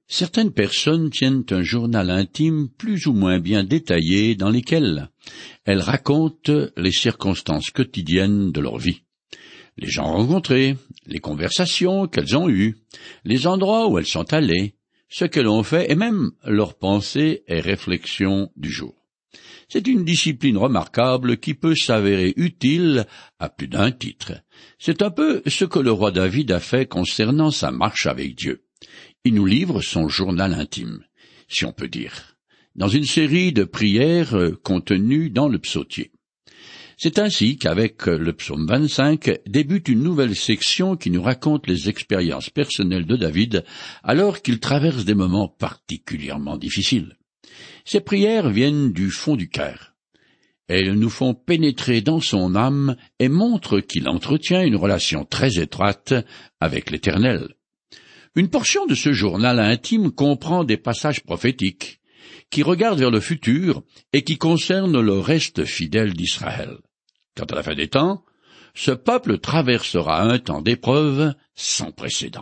Certaines personnes tiennent un journal intime plus ou moins bien détaillé dans lequel elles racontent les circonstances quotidiennes de leur vie, les gens rencontrés, les conversations qu'elles ont eues, les endroits où elles sont allées, ce qu'elles ont fait et même leurs pensées et réflexions du jour. C'est une discipline remarquable qui peut s'avérer utile à plus d'un titre. C'est un peu ce que le roi David a fait concernant sa marche avec Dieu. Il nous livre son journal intime, si on peut dire, dans une série de prières contenues dans le psautier. C'est ainsi qu'avec le psaume 25 débute une nouvelle section qui nous raconte les expériences personnelles de David alors qu'il traverse des moments particulièrement difficiles. Ces prières viennent du fond du cœur. Elles nous font pénétrer dans son âme et montrent qu'il entretient une relation très étroite avec l'Éternel. Une portion de ce journal intime comprend des passages prophétiques qui regardent vers le futur et qui concernent le reste fidèle d'Israël. Quant à la fin des temps, ce peuple traversera un temps d'épreuve sans précédent.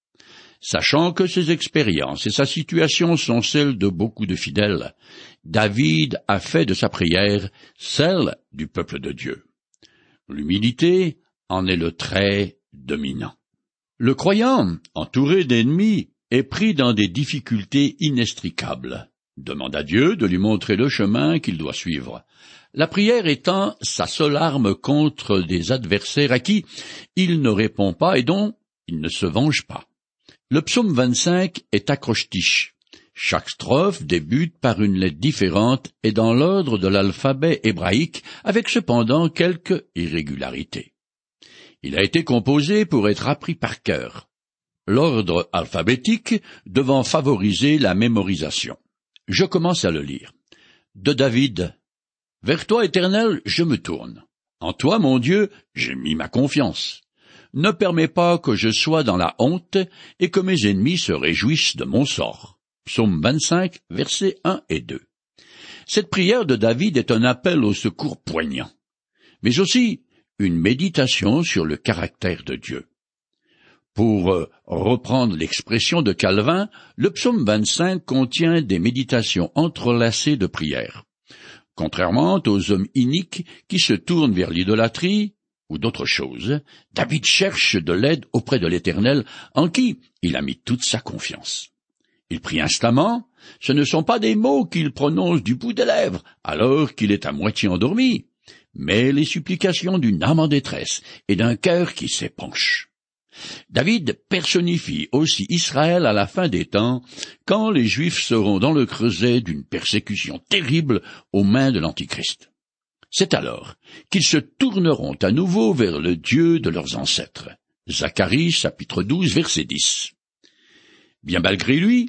Sachant que ses expériences et sa situation sont celles de beaucoup de fidèles, David a fait de sa prière celle du peuple de Dieu. L'humilité en est le trait dominant. Le croyant, entouré d'ennemis, est pris dans des difficultés inextricables. Demande à Dieu de lui montrer le chemin qu'il doit suivre. La prière étant sa seule arme contre des adversaires à qui il ne répond pas et dont il ne se venge pas. Le psaume 25 est acrostiche. Chaque strophe débute par une lettre différente et dans l'ordre de l'alphabet hébraïque, avec cependant quelques irrégularités. Il a été composé pour être appris par cœur, l'ordre alphabétique devant favoriser la mémorisation. Je commence à le lire. De David. Vers toi, Éternel, je me tourne. En toi, mon Dieu, j'ai mis ma confiance. Ne permets pas que je sois dans la honte et que mes ennemis se réjouissent de mon sort. Psaume 25, versets 1 et 2. Cette prière de David est un appel au secours poignant, mais aussi une méditation sur le caractère de Dieu. Pour reprendre l'expression de Calvin, le psaume 25 contient des méditations entrelacées de prières. Contrairement aux hommes iniques qui se tournent vers l'idolâtrie ou d'autres choses, David cherche de l'aide auprès de l'Éternel en qui il a mis toute sa confiance. Il prie instamment, ce ne sont pas des mots qu'il prononce du bout des lèvres alors qu'il est à moitié endormi, mais les supplications d'une âme en détresse et d'un cœur qui s'épanche. David personnifie aussi Israël à la fin des temps, quand les Juifs seront dans le creuset d'une persécution terrible aux mains de l'Antichrist. C'est alors qu'ils se tourneront à nouveau vers le Dieu de leurs ancêtres. Zacharie, chapitre 12, verset 10. Bien malgré lui,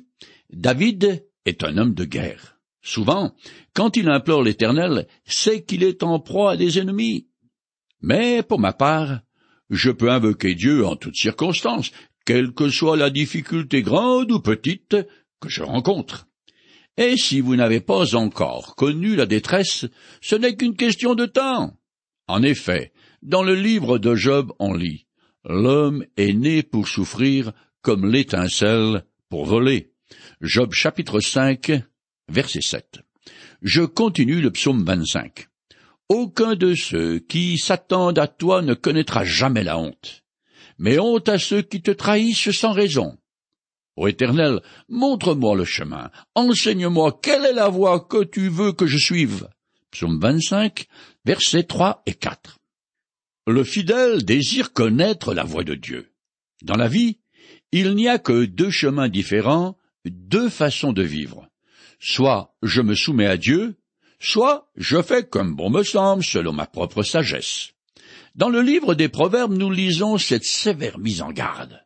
David est un homme de guerre. Souvent, quand il implore l'Éternel, c'est qu'il est en proie à des ennemis. Mais, pour ma part, je peux invoquer Dieu en toutes circonstances, quelle que soit la difficulté grande ou petite que je rencontre. Et si vous n'avez pas encore connu la détresse, ce n'est qu'une question de temps. En effet, dans le livre de Job, on lit « L'homme est né pour souffrir comme l'étincelle pour voler ». Job chapitre 5, verset 7. Je continue le psaume 25. Aucun de ceux qui s'attendent à toi ne connaîtra jamais la honte, mais honte à ceux qui te trahissent sans raison. Ô Éternel, montre-moi le chemin, enseigne-moi quelle est la voie que tu veux que je suive. Psaume 25, versets 3 et 4. Le fidèle désire connaître la voie de Dieu. Dans la vie, il n'y a que deux chemins différents, deux façons de vivre. Soit je me soumets à Dieu, soit je fais comme bon me semble selon ma propre sagesse. Dans le livre des Proverbes, nous lisons cette sévère mise en garde.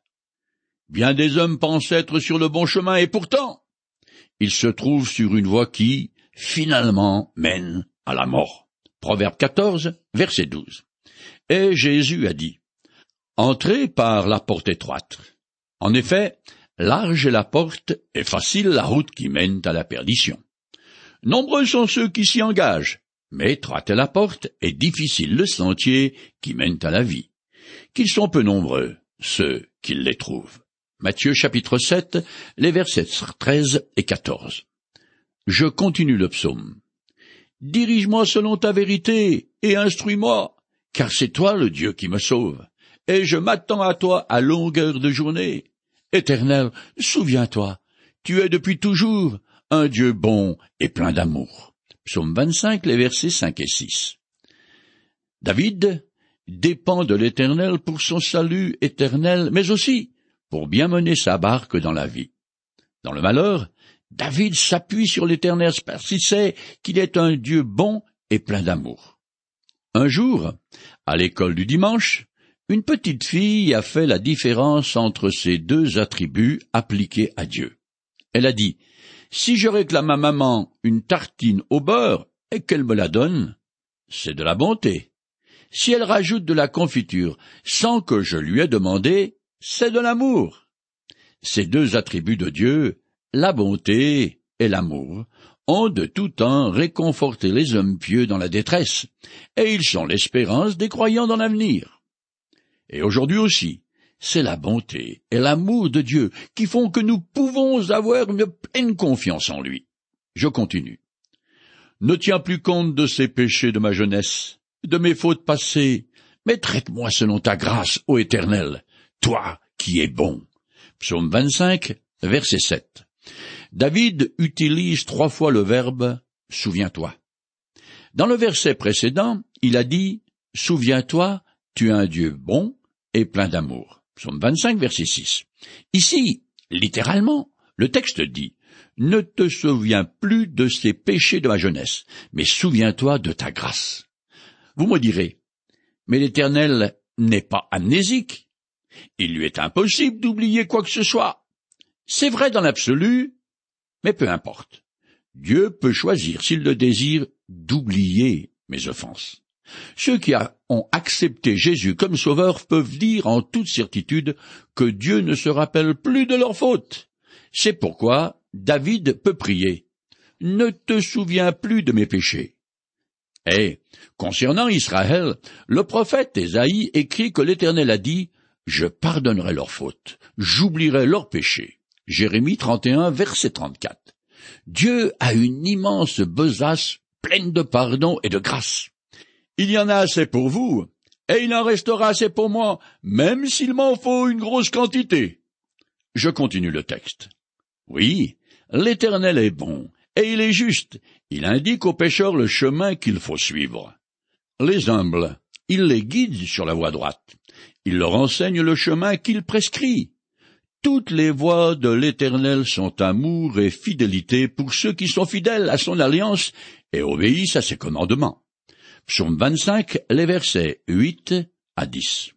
Bien des hommes pensent être sur le bon chemin et pourtant, ils se trouvent sur une voie qui, finalement, mène à la mort. Proverbe 14, verset 12. Et Jésus a dit, « Entrez par la porte étroite. » En effet, large est la porte et facile la route qui mène à la perdition. Nombreux sont ceux qui s'y engagent, mais étroite est la porte et difficile le sentier qui mène à la vie. Qu'ils sont peu nombreux, ceux qui les trouvent. Matthieu chapitre 7, les versets 13 et 14. Je continue le psaume. Dirige-moi selon ta vérité et instruis-moi, car c'est toi le Dieu qui me sauve, et je m'attends à toi à longueur de journée. Éternel, souviens-toi, tu es depuis toujours un Dieu bon et plein d'amour. Psaume 25, les versets 5 et 6. David dépend de l'Éternel pour son salut éternel, mais aussi pour bien mener sa barque dans la vie. Dans le malheur, David s'appuie sur l'Éternel parce qu'il sait qu'il est un Dieu bon et plein d'amour. Un jour, à l'école du dimanche, une petite fille a fait la différence entre ces deux attributs appliqués à Dieu. Elle a dit, « Si je réclame à maman une tartine au beurre et qu'elle me la donne, c'est de la bonté. Si elle rajoute de la confiture sans que je lui ai demandé, c'est de l'amour. » Ces deux attributs de Dieu, la bonté et l'amour, ont de tout temps réconforté les hommes pieux dans la détresse, et ils sont l'espérance des croyants dans l'avenir. Et aujourd'hui aussi, c'est la bonté et l'amour de Dieu qui font que nous pouvons avoir une pleine confiance en lui. Je continue. Ne tiens plus compte de ces péchés de ma jeunesse, de mes fautes passées, mais traite-moi selon ta grâce, ô Éternel, toi qui es bon. Psaume 25, verset 7. David utilise 3 fois le verbe « souviens-toi ». Dans le verset précédent, il a dit « Souviens-toi, tu es un Dieu bon et plein d'amour ». Psaume 25, verset 6. Ici, littéralement, le texte dit « Ne te souviens plus de ces péchés de ma jeunesse, mais souviens-toi de ta grâce ». Vous me direz « Mais l'Éternel n'est pas amnésique. Il lui est impossible d'oublier quoi que ce soit. » C'est vrai dans l'absolu, mais peu importe. Dieu peut choisir, s'il le désire, d'oublier mes offenses. Ceux qui ont accepté Jésus comme sauveur peuvent dire en toute certitude que Dieu ne se rappelle plus de leurs fautes. C'est pourquoi David peut prier « Ne te souviens plus de mes péchés ». Et, concernant Israël, le prophète Ésaïe écrit que l'Éternel a dit « Je pardonnerai leurs fautes, j'oublierai leurs péchés ». Jérémie 31, verset 34. Dieu a une immense besace pleine de pardon et de grâce. Il y en a assez pour vous, et il en restera assez pour moi, même s'il m'en faut une grosse quantité. Je continue le texte. Oui, l'Éternel est bon, et il est juste. Il indique aux pécheurs le chemin qu'il faut suivre. Les humbles, il les guide sur la voie droite. Il leur enseigne le chemin qu'il prescrit. Toutes les voies de l'Éternel sont amour et fidélité pour ceux qui sont fidèles à son alliance et obéissent à ses commandements. Psaume 25, les versets 8 à 10.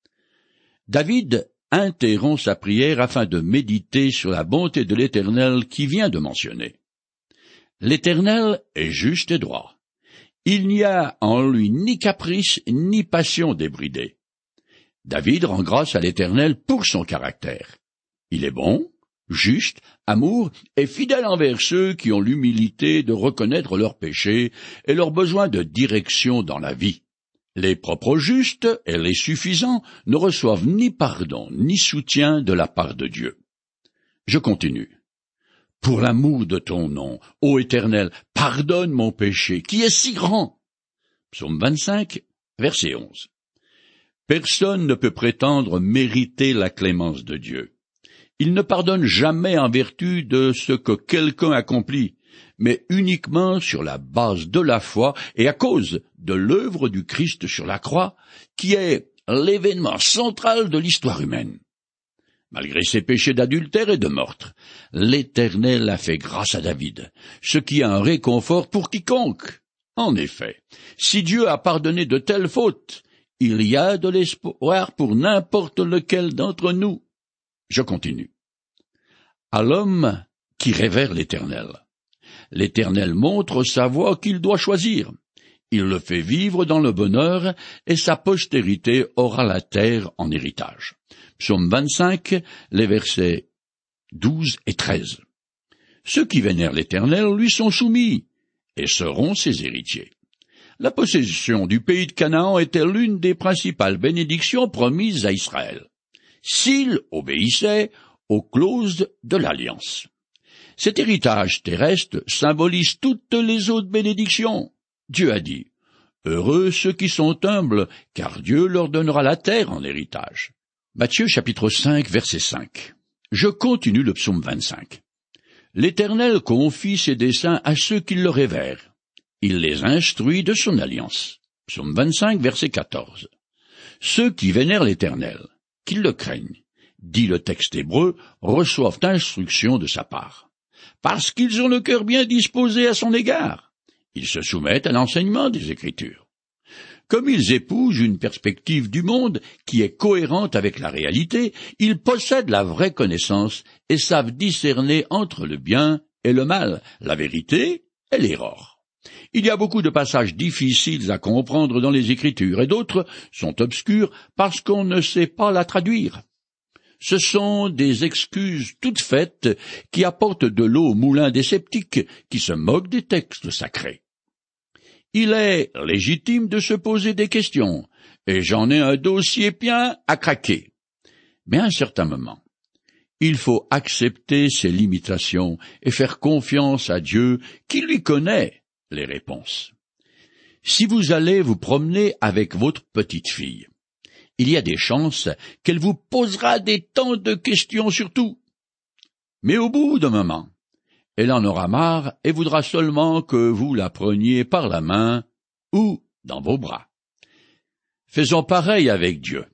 David interrompt sa prière afin de méditer sur la bonté de l'Éternel qui vient de mentionner. L'Éternel est juste et droit. Il n'y a en lui ni caprice ni passion débridée. David rend grâce à l'Éternel pour son caractère. Il est bon, juste, amour et fidèle envers ceux qui ont l'humilité de reconnaître leurs péchés et leur besoin de direction dans la vie. Les propres justes et les suffisants ne reçoivent ni pardon ni soutien de la part de Dieu. Je continue. Pour l'amour de ton nom, ô Éternel, pardonne mon péché, qui est si grand. Psaume 25, verset 11. Personne ne peut prétendre mériter la clémence de Dieu. Il ne pardonne jamais en vertu de ce que quelqu'un accomplit, mais uniquement sur la base de la foi et à cause de l'œuvre du Christ sur la croix, qui est l'événement central de l'histoire humaine. Malgré ses péchés d'adultère et de meurtre, l'Éternel a fait grâce à David, ce qui est un réconfort pour quiconque. En effet, si Dieu a pardonné de telles fautes, il y a de l'espoir pour n'importe lequel d'entre nous. Je continue. À l'homme qui révère l'Éternel, l'Éternel montre sa voie qu'il doit choisir. Il le fait vivre dans le bonheur, et sa postérité aura la terre en héritage. Psaume 25, les versets 12 et 13. Ceux qui vénèrent l'Éternel lui sont soumis, et seront ses héritiers. La possession du pays de Canaan était l'une des principales bénédictions promises à Israël. S'il obéissait aux clauses de l'alliance. Cet héritage terrestre symbolise toutes les autres bénédictions. Dieu a dit, « Heureux ceux qui sont humbles, car Dieu leur donnera la terre en héritage. » Matthieu chapitre 5, verset 5. Je continue le psaume 25. L'Éternel confie ses desseins à ceux qui le révèrent. Il les instruit de son alliance. Psaume 25, verset 14. Ceux qui vénèrent l'Éternel, qu'ils le craignent, dit le texte hébreu, reçoivent instruction de sa part. Parce qu'ils ont le cœur bien disposé à son égard, ils se soumettent à l'enseignement des Écritures. Comme ils épousent une perspective du monde qui est cohérente avec la réalité, ils possèdent la vraie connaissance et savent discerner entre le bien et le mal, la vérité et l'erreur. Il y a beaucoup de passages difficiles à comprendre dans les Écritures et d'autres sont obscurs parce qu'on ne sait pas la traduire. Ce sont des excuses toutes faites qui apportent de l'eau au moulin des sceptiques qui se moquent des textes sacrés. Il est légitime de se poser des questions, et j'en ai un dossier plein à craquer. Mais à un certain moment, il faut accepter ses limitations et faire confiance à Dieu qui lui connaît les réponses. Si vous allez vous promener avec votre petite fille, il y a des chances qu'elle vous posera des tas de questions sur tout. Mais au bout d'un moment, elle en aura marre et voudra seulement que vous la preniez par la main ou dans vos bras. Faisons pareil avec Dieu.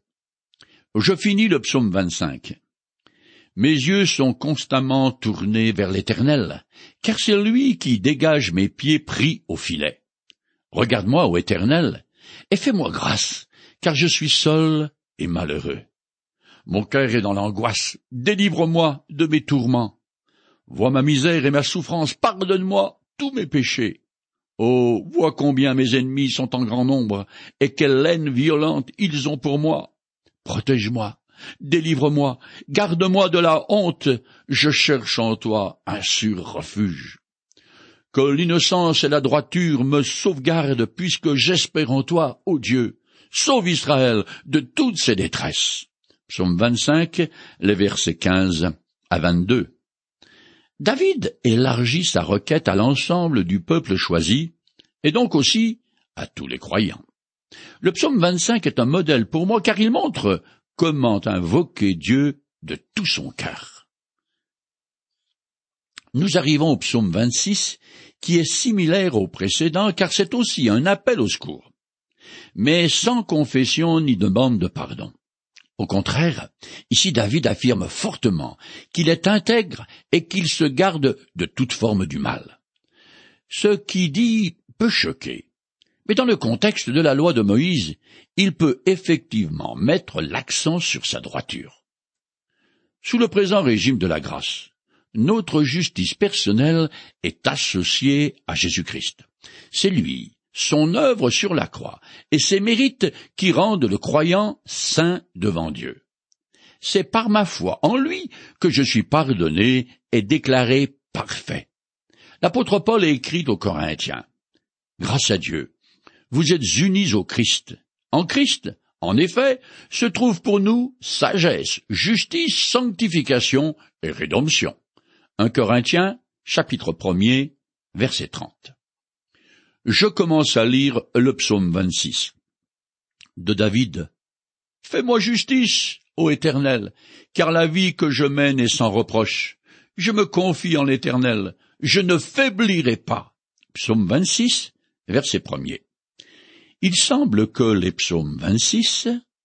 Je finis le psaume 25. Mes yeux sont constamment tournés vers l'Éternel, car c'est lui qui dégage mes pieds pris au filet. Regarde-moi, ô Éternel, et fais-moi grâce, car je suis seul et malheureux. Mon cœur est dans l'angoisse, délivre-moi de mes tourments. Vois ma misère et ma souffrance, pardonne-moi tous mes péchés. Oh, vois combien mes ennemis sont en grand nombre, et quelle haine violente ils ont pour moi. Protège-moi, délivre-moi, garde-moi de la honte, je cherche en toi un sûr refuge. Que l'innocence et la droiture me sauvegardent, puisque j'espère en toi, ô Dieu. Sauve Israël de toutes ses détresses. Psaume 25, les versets 15 à 22. David élargit sa requête à l'ensemble du peuple choisi, et donc aussi à tous les croyants. Le psaume 25 est un modèle pour moi, car il montre comment invoquer Dieu de tout son cœur. Nous arrivons au psaume 26, qui est similaire au précédent, car c'est aussi un appel au secours, mais sans confession ni demande de pardon. Au contraire, ici David affirme fortement qu'il est intègre et qu'il se garde de toute forme du mal. Ce qui dit peut choquer, mais dans le contexte de la loi de Moïse, il peut effectivement mettre l'accent sur sa droiture. Sous le présent régime de la grâce, notre justice personnelle est associée à Jésus-Christ. C'est lui, son œuvre sur la croix, et ses mérites qui rendent le croyant saint devant Dieu. C'est par ma foi en lui que je suis pardonné et déclaré parfait. L'apôtre Paul a écrit aux Corinthiens, « Grâce à Dieu, vous êtes unis au Christ. En Christ, en effet, se trouve pour nous sagesse, justice, sanctification et rédemption. » 1 Corinthiens, chapitre 1er, verset 30. Je commence à lire le psaume 26 de David. « Fais-moi justice, ô Éternel, car la vie que je mène est sans reproche. Je me confie en l'Éternel, je ne faiblirai pas. » Psaume 26, verset 1er. Il semble que les psaumes 26,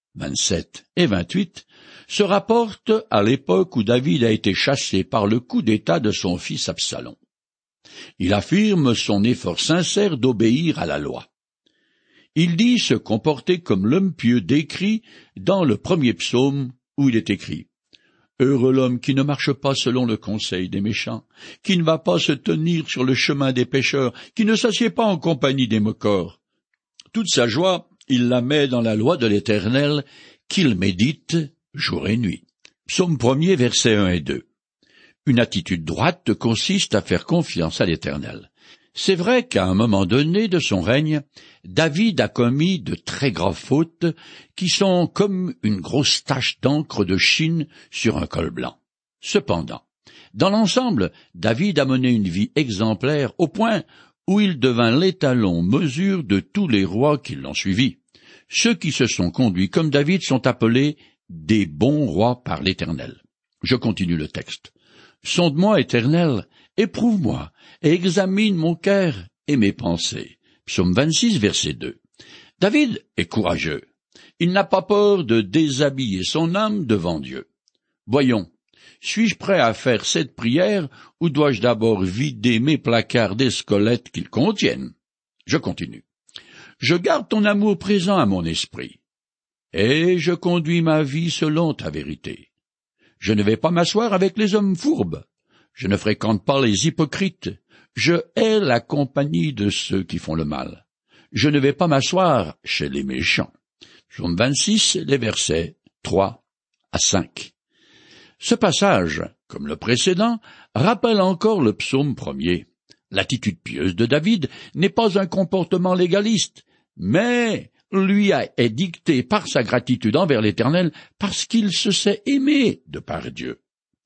27 et 28 se rapportent à l'époque où David a été chassé par le coup d'État de son fils Absalom. Il affirme son effort sincère d'obéir à la loi. Il dit se comporter comme l'homme pieux décrit dans le premier psaume où il est écrit « Heureux l'homme qui ne marche pas selon le conseil des méchants, qui ne va pas se tenir sur le chemin des pécheurs, qui ne s'assied pas en compagnie des moqueurs. Toute sa joie, il la met dans la loi de l'Éternel, qu'il médite jour et nuit. » Psaume 1er, versets 1 et 2. Une attitude droite consiste à faire confiance à l'Éternel. C'est vrai qu'à un moment donné de son règne, David a commis de très graves fautes qui sont comme une grosse tache d'encre de Chine sur un col blanc. Cependant, dans l'ensemble, David a mené une vie exemplaire au point où il devint l'étalon mesure de tous les rois qui l'ont suivi. Ceux qui se sont conduits comme David sont appelés des bons rois par l'Éternel. Je continue le texte. Sonde-moi, Éternel, éprouve-moi, et examine mon cœur et mes pensées. Psaume 26, verset 2. David est courageux. Il n'a pas peur de déshabiller son âme devant Dieu. Voyons, suis-je prêt à faire cette prière ou dois-je d'abord vider mes placards des squelettes qu'ils contiennent? Je continue. Je garde ton amour présent à mon esprit, et je conduis ma vie selon ta vérité. Je ne vais pas m'asseoir avec les hommes fourbes, je ne fréquente pas les hypocrites, je hais la compagnie de ceux qui font le mal. Je ne vais pas m'asseoir chez les méchants. Psaume 26, les versets 3 à 5. Ce passage, comme le précédent, rappelle encore le psaume 1er. L'attitude pieuse de David n'est pas un comportement légaliste, mais lui est dictée par sa gratitude envers l'Éternel parce qu'il se sait aimé de par Dieu.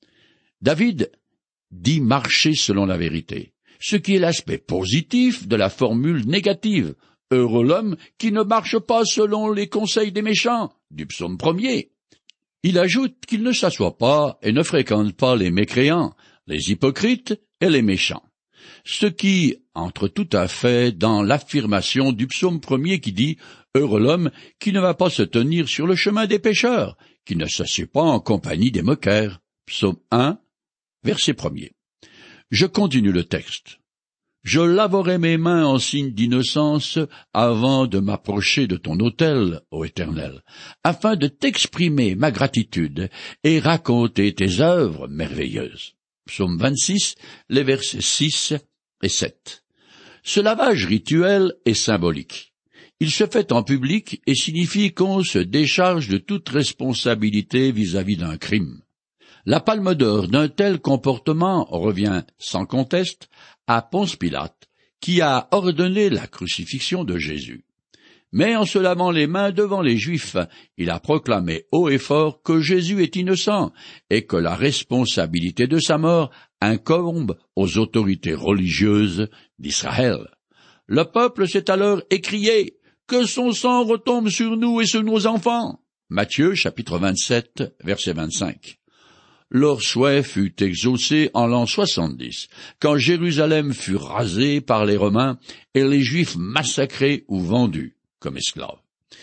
David dit marcher selon la vérité, ce qui est l'aspect positif de la formule négative. Heureux l'homme qui ne marche pas selon les conseils des méchants, du psaume 1er. Il ajoute qu'il ne s'assoit pas et ne fréquente pas les mécréants, les hypocrites et les méchants. Ce qui entre tout à fait dans l'affirmation du psaume 1er qui dit « Heureux l'homme qui ne va pas se tenir sur le chemin des pécheurs, qui ne s'assied pas en compagnie des moqueurs. » Psaume 1, verset 1er. Je continue le texte. Je laverai mes mains en signe d'innocence avant de m'approcher de ton autel, ô Éternel, afin de t'exprimer ma gratitude et raconter tes œuvres merveilleuses. Psaume 26, les versets 6 et 7. Ce lavage rituel est symbolique. Il se fait en public et signifie qu'on se décharge de toute responsabilité vis-à-vis d'un crime. La palme d'or d'un tel comportement revient, sans conteste, à Ponce Pilate, qui a ordonné la crucifixion de Jésus. Mais en se lavant les mains devant les Juifs, il a proclamé haut et fort que Jésus est innocent et que la responsabilité de sa mort incombe aux autorités religieuses d'Israël. Le peuple s'est alors écrié « Que son sang retombe sur nous et sur nos enfants » Matthieu, chapitre 27, verset 25. Leur souhait fut exaucé en l'an 70, quand Jérusalem fut rasée par les Romains et les Juifs massacrés ou vendus comme esclaves.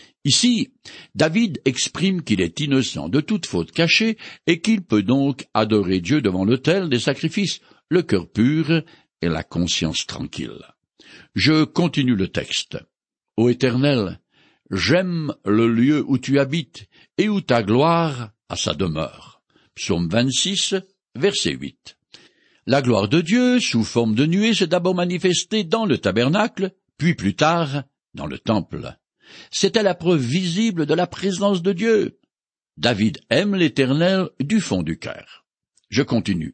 Ici, David exprime qu'il est innocent de toute faute cachée et qu'il peut donc adorer Dieu devant l'autel des sacrifices, le cœur pur et la conscience tranquille. Je continue le texte. Ô Éternel, j'aime le lieu où tu habites et où ta gloire a sa demeure. Psaume 26, verset 8. La gloire de Dieu, sous forme de nuée, s'est d'abord manifestée dans le tabernacle, puis plus tard, dans le temple. C'était la preuve visible de la présence de Dieu. David aime l'Éternel du fond du cœur. Je continue.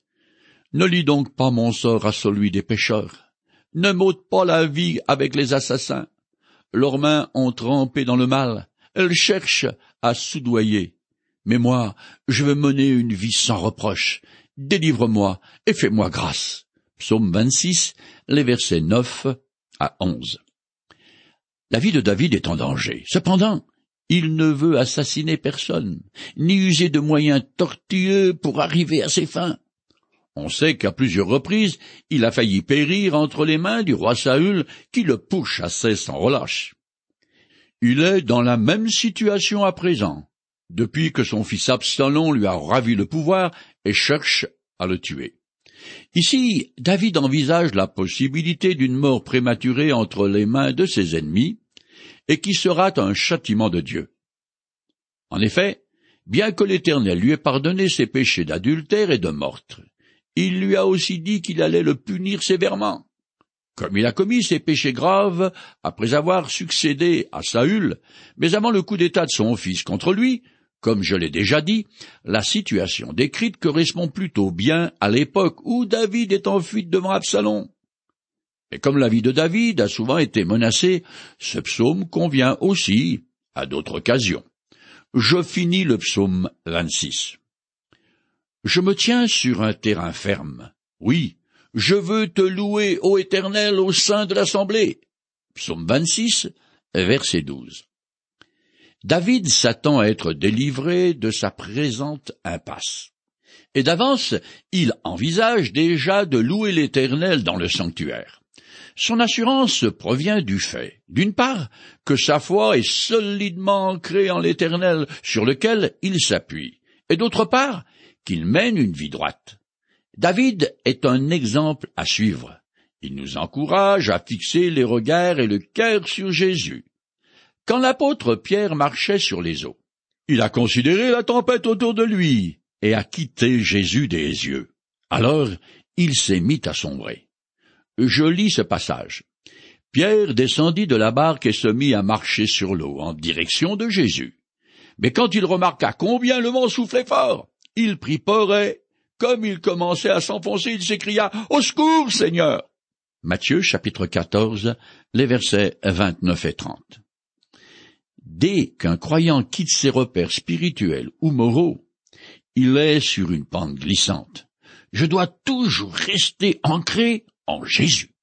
Ne lie donc pas mon sort à celui des pécheurs. Ne m'ôte pas la vie avec les assassins. Leurs mains ont trempé dans le mal. Elles cherchent à soudoyer. Mais moi, je veux mener une vie sans reproche. Délivre-moi et fais-moi grâce. Psaume 26, les versets 9 à 11. La vie de David est en danger. Cependant, il ne veut assassiner personne, ni user de moyens tortueux pour arriver à ses fins. On sait qu'à plusieurs reprises, il a failli périr entre les mains du roi Saül, qui le pourchassait sans relâche. Il est dans la même situation à présent, depuis que son fils Absalom lui a ravi le pouvoir et cherche à le tuer. Ici, David envisage la possibilité d'une mort prématurée entre les mains de ses ennemis, et qui sera un châtiment de Dieu. En effet, bien que l'Éternel lui ait pardonné ses péchés d'adultère et de meurtre, il lui a aussi dit qu'il allait le punir sévèrement. Comme il a commis ses péchés graves après avoir succédé à Saül, mais avant le coup d'État de son fils contre lui, comme je l'ai déjà dit, la situation décrite correspond plutôt bien à l'époque où David est en fuite devant Absalom. Et comme la vie de David a souvent été menacée, ce psaume convient aussi à d'autres occasions. Je finis le psaume 26. Je me tiens sur un terrain ferme. Oui, je veux te louer, ô Éternel, au sein de l'assemblée. Psaume 26, verset 12. David s'attend à être délivré de sa présente impasse. Et d'avance, il envisage déjà de louer l'Éternel dans le sanctuaire. Son assurance provient du fait, d'une part, que sa foi est solidement ancrée en l'Éternel sur lequel il s'appuie, et d'autre part, qu'il mène une vie droite. David est un exemple à suivre. Il nous encourage à fixer les regards et le cœur sur Jésus. Quand l'apôtre Pierre marchait sur les eaux, il a considéré la tempête autour de lui et a quitté Jésus des yeux. Alors, il s'est mis à sombrer. Je lis ce passage. Pierre descendit de la barque et se mit à marcher sur l'eau en direction de Jésus. Mais quand il remarqua combien le vent soufflait fort, il prit peur et, comme il commençait à s'enfoncer, il s'écria « Au secours, Seigneur !» Matthieu, chapitre 14, les versets 29 et 30. Dès qu'un croyant quitte ses repères spirituels ou moraux, il est sur une pente glissante. Je dois toujours rester ancré en Jésus.